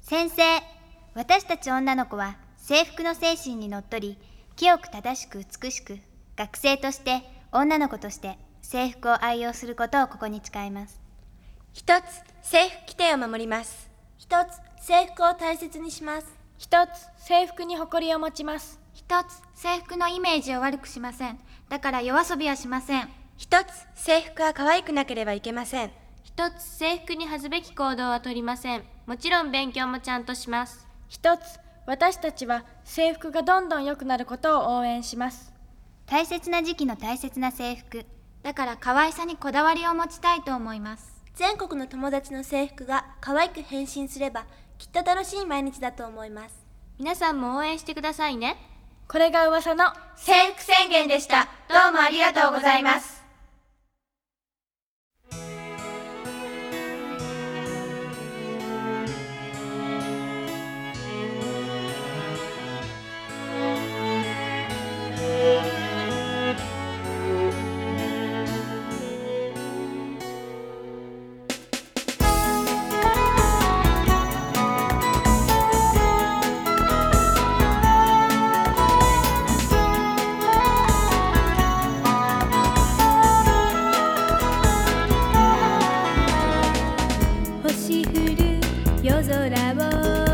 先生、私たち女の子は制服の精神にのっとり、清く正しく美しく、学生として女の子として制服を愛用することをここに誓います。 一つ、制服規定を守ります。 一つ、制服を大切にします。 一つ、制服に誇りを持ちます。 一つ、制服のイメージを悪くしません。だから夜遊びはしません。 一つ、制服は可愛くなければいけません。 一つ、制服に恥ずべき行動は取りません。もちろん勉強もちゃんとします。 一つ、私たちは制服がどんどん良くなることを応援します。 大切な時期の大切な制服。 だから可愛さにこだわりを持ちたいと思います。 全国の友達の制服が可愛く変身すればきっと楽しい毎日だと思います。 皆さんも応援してくださいね。 これが噂の制服宣言でした。どうもありがとうございます。 星降る夜空を